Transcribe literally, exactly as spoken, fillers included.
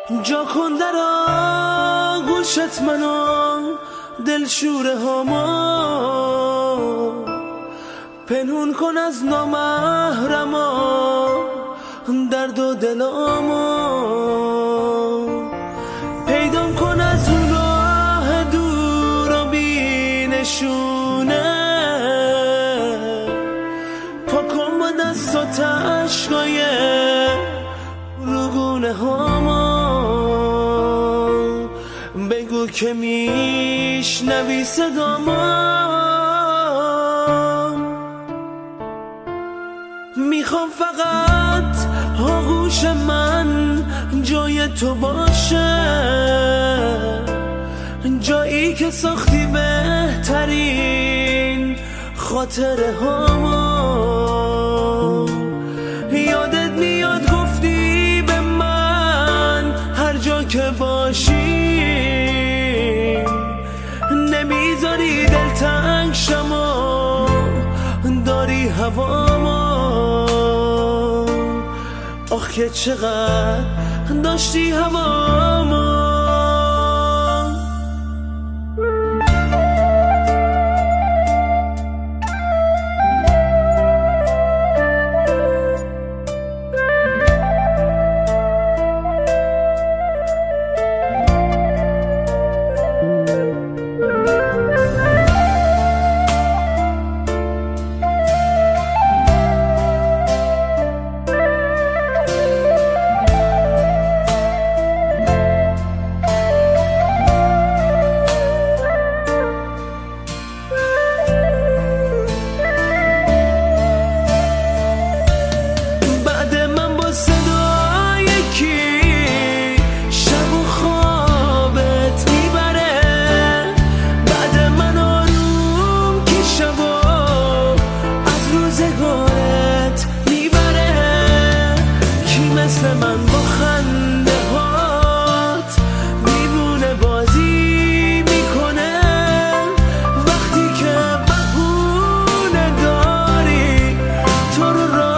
جا کن در آغوشت منو دلشوره هامو، پنهون کن از نامحرما درد و دلامو، پیدام کن از اون راه دور و بی نشونه، پاکن با دست و تشکای روگونه هامو، بگو که میشنوی صدامو، میخوام فقط آغوش من جای تو باشه، جایی که ساختی بهترین خاطره هامو. یادت میاد گفتی به من هر جا که باشی نمیذاری دلتنگ شم و داری هوامو، آخ که چقدر داشتی هوامو. من با خنده هات دیوونه بازی میکنه، وقتی که بهونه داری تو رو